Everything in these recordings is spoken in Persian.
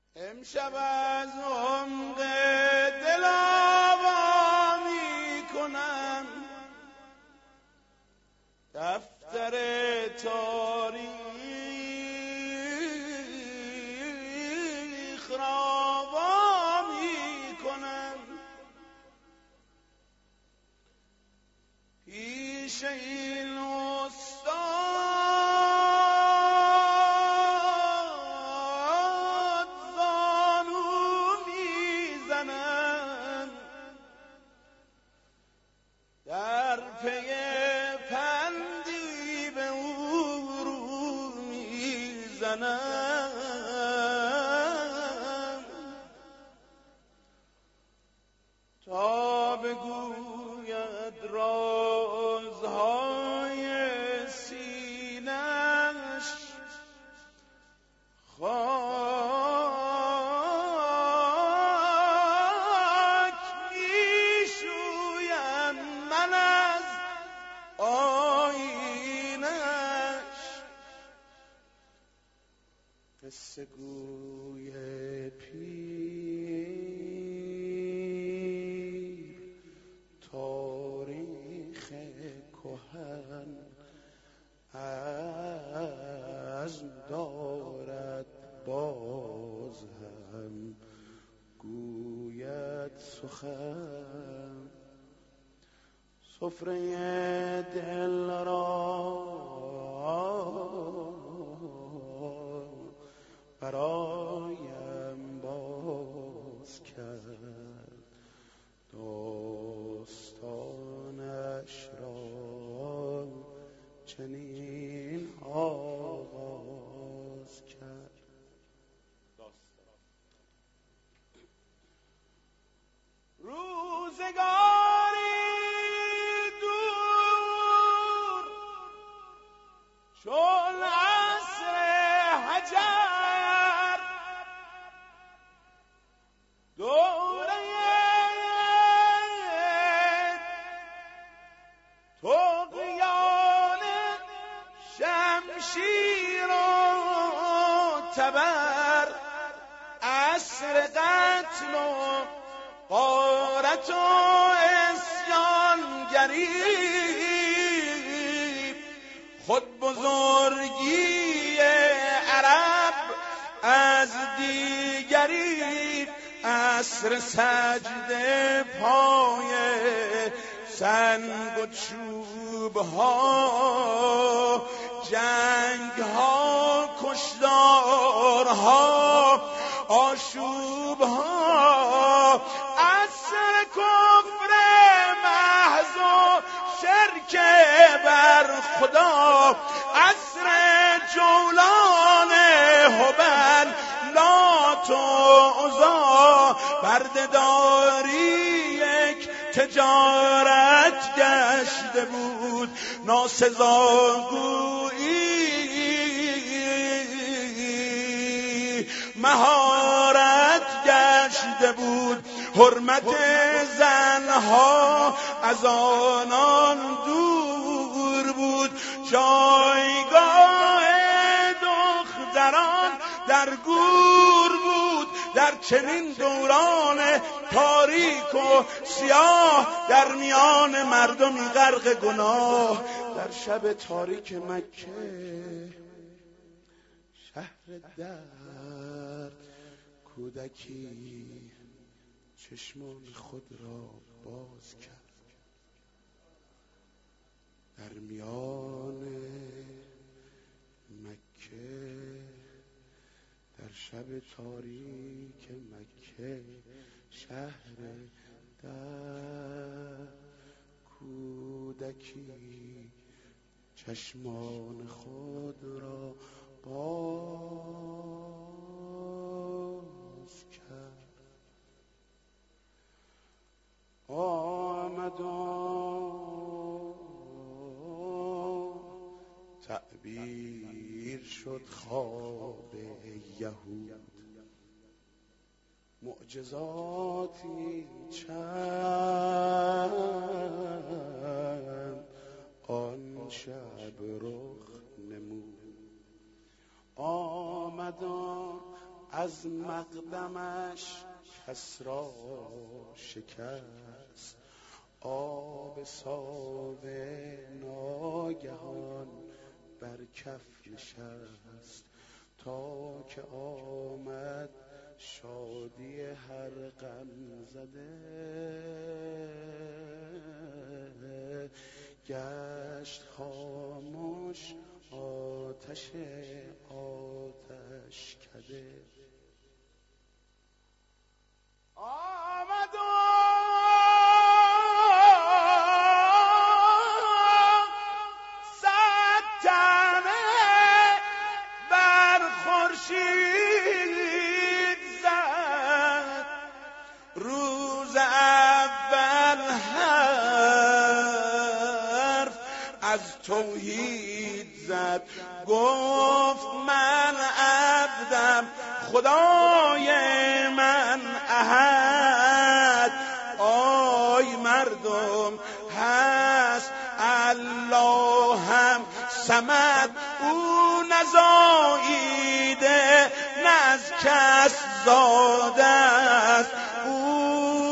امشب از عمق دل آوا میکنم، دفتر تاریخ را وا میکنم. پیش این استاد زانو میزنم، در پی پندی به او رو میزنم، تا بگوید رازهای سینه‌اش. خاک میشویم من از آیینش، قصه گوی پیر تاریخ کهن عزم دارد باز هم گوید سخن. سفره دل را برایم باز کرد، داستانش را چنین آغاز کرد. روزگاری دور چون عصر حجر، دوره طغیان شمشیر و تبر، عصر قتل و غارت و عصیانگری، خود بزرگی عرب از دیگری، عصر سجده پای سنگ و چوب ها، جنگ ها، کشدار ها، آشوب ها، عصر کفر محض و شرک بر خدا، عصر جولان هبل لات و عزا، بردهداری یک تجارت گشته بود، ناسزاگویی مهارت گشته بود، حرمت زنها از آنان دور بود، جایگاه دختران در گور بود. در چنین دوران تاریک و سیاه، در میان مردمی غرق گناه، در شب تاریک مکه، شهر درد، کودکی چشمان خود را باز کرد. در میان مکه، در شب تاریک مکه، شهر درد، کودکی چشمان خود را باز کرد. آمد تعبیر شد خواب یهود، معجزاتی چند آن شب رخ نمود. آمد از مقدمش کس را شکست، آب ساوه ناگهان بر کف نشست. تا که آمد شادی هر غم زده، گشت خاموش آتش آتشکده. آمد و صد تنه بر خورشید زد، روز اول حرف از توحید زد. گفت من عبدم، خدای من احد. آی مردم هست الله هم صمد، او نزاییده نه از کس زاده است. او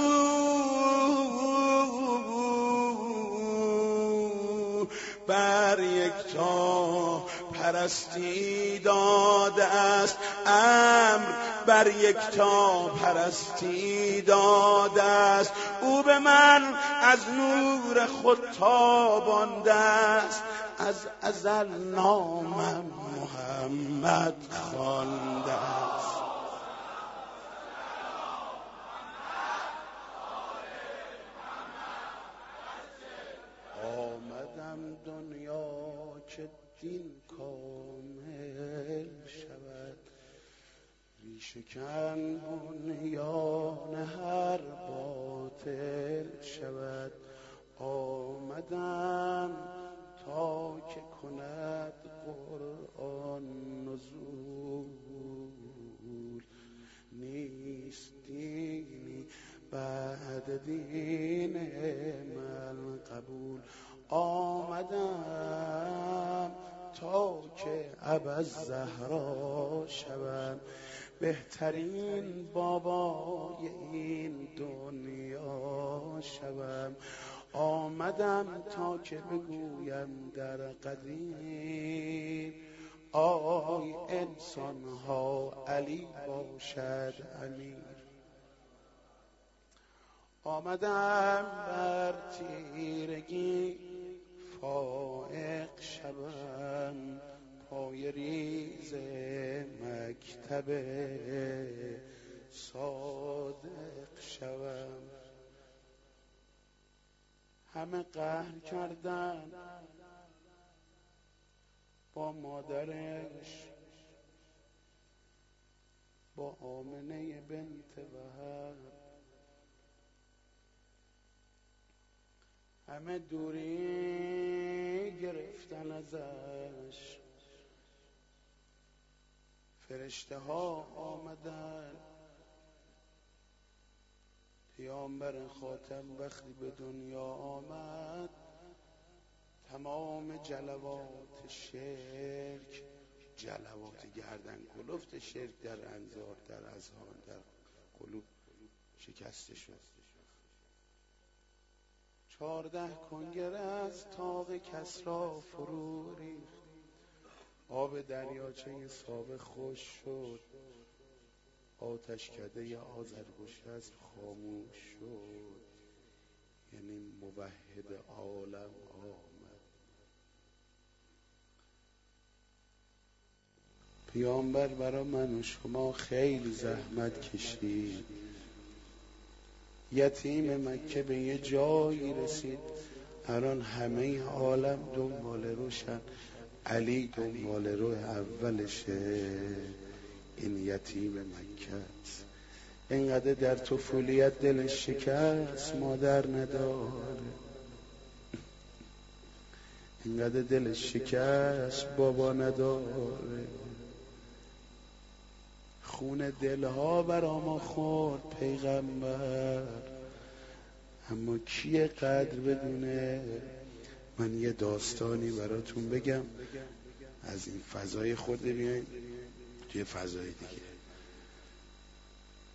بر یکتا پرستی داده است، امر بر یکتا پرستی داده است. او به من از نور خود تابانده است، از ازل نامم محمد خوانده است. آمدم دنیا که دین کامل شود، ریشه‌کن بنیان هر باطل شود. آمدم تا که کند قرآن نزول، نیست دینی بعد دین من قبول. آمدم تا که ابوالزهرا شوم، بهترین بابای این دنیا شوم. آمدم تا که بگویم در قدیم، آی انسان ها علی باشد امیر. آمدم بر تیرگی فائق شوم، پای ریز مکتب صادق شوم. همه قهر کردن با مادرش، با آمنه بنت وهب. همه دوری گرفتن ازش، فرشته ها آمدن. پیامبر خاتم وقتی به دنیا آمد، تمام جلوات شرک، جلوات گردن کلفت شرک در انظار، در اذهان، در قلوب شکسته شد. 14 کنگره از طاق کسری فرو ریخت، آب دریاچه سابق خوش شد، آتشکده آذرگشت خاموش شد. یعنی موحد عالم آمد. پیامبر برای من و شما خیلی زحمت کشید. یتیم مکه به یه جایی رسید، الان همه عالم دنبال روشن، علی دنبال رو اولشه. این یتیم مکه است، اینقدر در طفولیت دلش شکست، مادر نداره. اینقدر دلش شکست، بابا نداره. خون دلها برا ما خورد پیغمبر، اما کی قدر بدونه. من یه داستانی براتون بگم از این فضای خود بیاین توی فضای دیگه.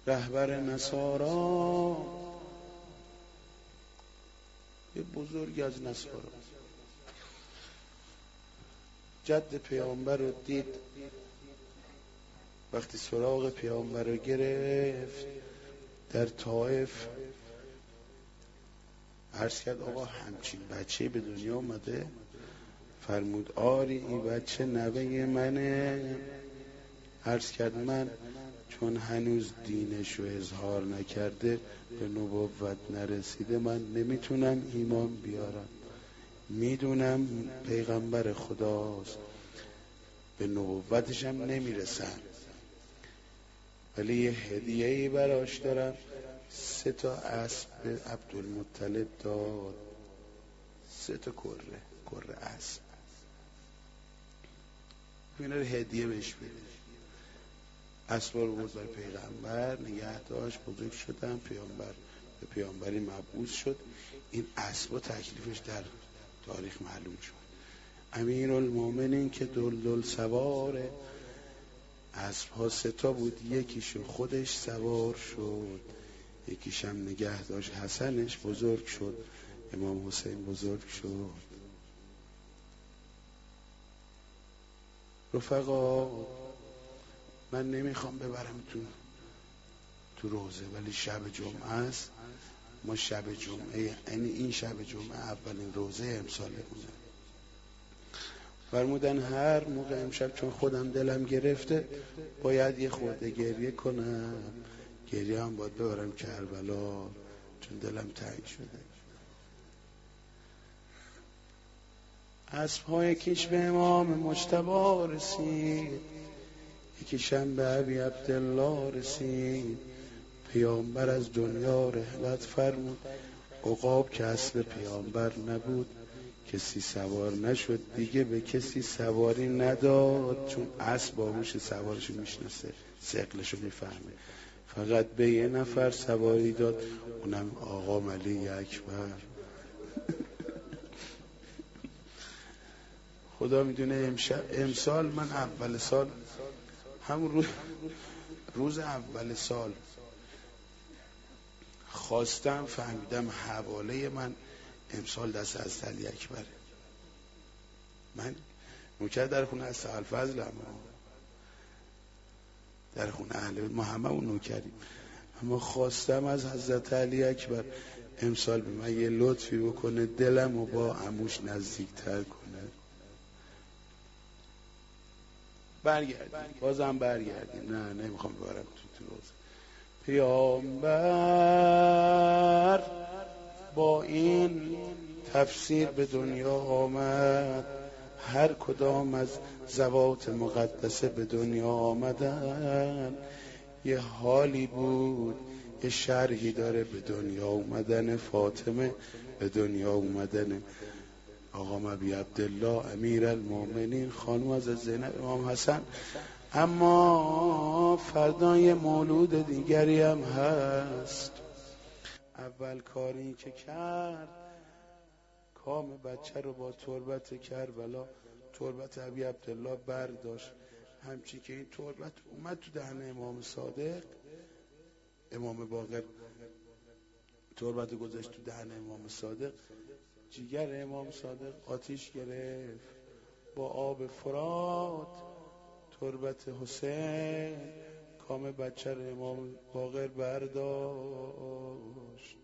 رهبر نصارا، یه بزرگی از نصارا جد پیامبر رو دید، وقتی سراغ پیامبر رو گرفت در طائف، عرض کرد آقا همچین بچه به دنیا اومده؟ فرمود آری این بچه نوه منه. عرض کرد من چون هنوز دینشو اظهار نکرده، به نبوت نرسیده، من نمیتونم ایمان بیارم، میدونم پیغمبر خداست، به نبوتش هم نمیرسم، ولی یه هدیه‌ای براش دارم. 3 اسب به عبدالمطلب داد، 3 کره اسب، اینا رو هدیه بهش بده. اسبا رو بود بر پیغمبر نگه داشت، بزرگ شدن، پیامبر به پیامبری مبعوث شد. این اسبا تکلیفش در تاریخ معلوم شد. امیرالمومنین که دلدل سواره، اسبها 3 بود، یکیشو خودش سوار شد، یکیشم نگه داشت، حسنش بزرگ شد، امام حسین بزرگ شد. رفقا من نمیخوام ببرمتون تو روزه، ولی شب جمعه است، ما شب جمعه، یعنی این شب جمعه اولین روزه امساله بوده. فرمودن هر موقع امشب چون خودم دلم گرفته باید یه خورده گریه کنم، گریه هم باید ببرم کربلا چون دلم تنگ شده. اسب‌های یکیش به امام مجتبی رسید، یکیشم به ابی عبدالله رسید. پیامبر از دنیا رحلت فرمود، عقاب که اسب پیامبر نبود، کسی سوار نشد دیگه، به کسی سواری نداد، چون اسب باهوش سوارشو میشناسه، ثقلشو میفهمه. فقط به یه نفر سواری داد، اونم آقا علی اکبر. خدا میدونه امسال من اول سال، همون روز اول سال خواستم، فهمیدم حواله من امسال دست از علی اکبره. من نوکر در خونه از الفضلم، در خونه اهل ما همه اون نوکریم، اما خواستم از حضرت علی اکبر امسال به من یه لطفی بکنه، دلم رو با عموش نزدیکتر کنه. برگردیم، بازم برگردیم، نه نمیخوام ببرم تو روزه. پیامبر با این تفسیر به دنیا آمد، هر کدام از ذوات مقدسه به دنیا آمدن یه حالی بود، یه شرحی داره به دنیا اومدن فاطمه، به دنیا اومدن آقا ابی عبدالله امیرالمومنین خانم از زینب امام حسن. اما فردا یه مولود دیگری هم هست. اول کاری که کرد، کام بچه رو با تربت کربلا، تربت ابی عبدالله برداشت، همچی که این تربت اومد تو دهن امام صادق، امام باقر تربت گذاشت تو دهن امام صادق، جیگر امام صادق آتیش گرفت، با آب فرات تربت حسین کام بچه رو امام باقر برداشت.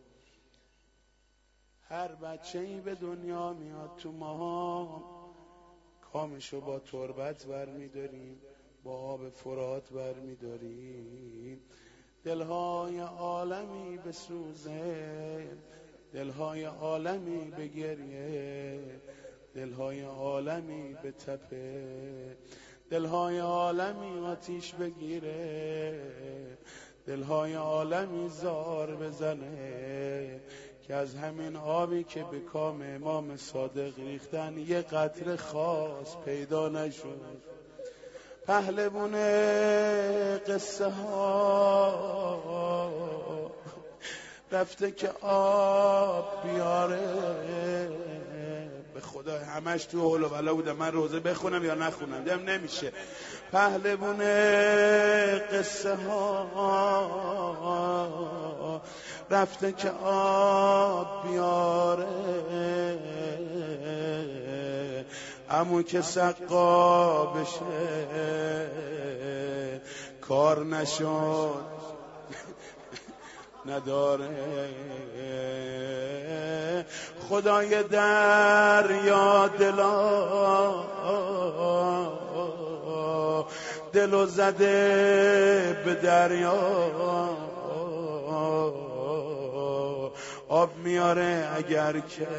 هر بچه‌ای به دنیا میاد تو ما، کامشو با تربت برمی‌داریم، با آب فرات برمی‌داریم. دلهای عالمی بسوزه، دلهای عالمی بگریه، دلهای عالمی بتپه، دلهای عالمی آتیش بگیره، دلهای عالمی زار بزنه، که از همین آبی که به کام امام صادق ریختن یه قطره خاص پیدا نشد. پهلوون قصه ها رفته که آب بیاره، به خدا خدا همش تو حول و بلا بودم. من روزه بخونم یا نخونم دم نمیشه. پهلوون قصه ها رفته که آب بیاره، عمو که سقا بشه کار نشد نداره. خدای دریا دلو زده به دریا، آب میاره اگر که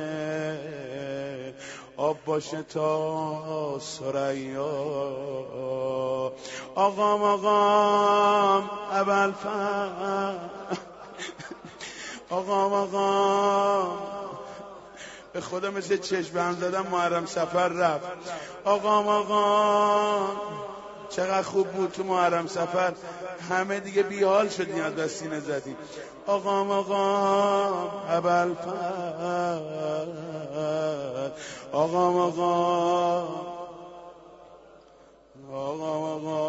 آب باشه تا ثریا. آقام ابوالفضل، آقام به خدا مثل چشم هم زدم محرم سفر رفت. آقام چقدر خوب بود تو محرم سفر، همه دیگه بیحال شدیم از دست سینه زدیم. آقام ابوالفضل، آقام